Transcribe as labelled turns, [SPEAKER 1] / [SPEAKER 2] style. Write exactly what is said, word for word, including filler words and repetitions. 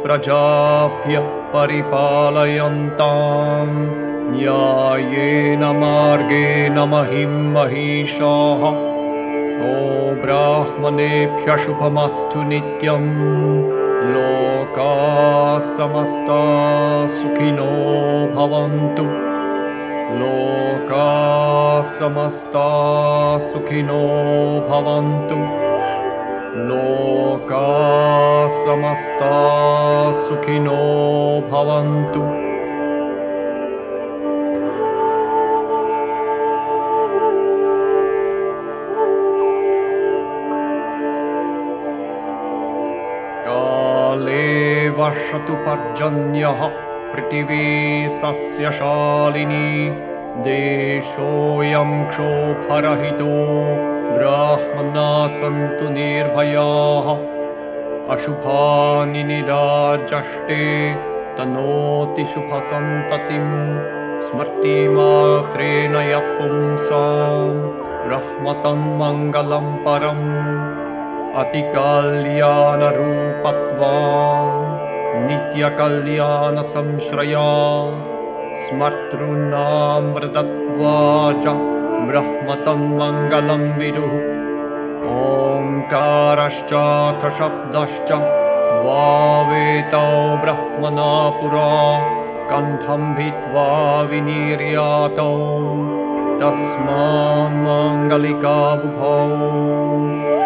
[SPEAKER 1] प्रजाभ्य परिपालयन्तां न्यायेन मार्गेण महिं महिषाः ओ ब्राह्मणेभ्यः शुभमस्तु नित्यं लोकाः समस्ताः सुखिनो भवन्तु लोकाः समस्ताः सुखिनो भवन्तु लोकाः समस्ताः सुखिनो भवन्तु काले वर्षतु पर्जन्यः पृथिवी सस्यशालिनी देशोऽयं क्षोभरहितो ब्राह्मणाः सन्तु निर्भयाः अशुभानि निराजष्टे तनोति शुभसन्ततिं स्मृतिमात्रेण यः पुंसां ब्रह्मतन्मङ्गलं परम् अतिकल्याणरूपत्वान् नित्यकल्याणसंश्रया स्मर्तॄणामृतत्वा च ब्रह्मतन्मङ्गलं विदुः ओङ्कारश्चाथ शब्दश्च द्वावेतौ ब्रह्मणा पुरा कण्ठं भित्त्वा विनिर्यातौ तस्मान्माङ्गलिका बुभौ।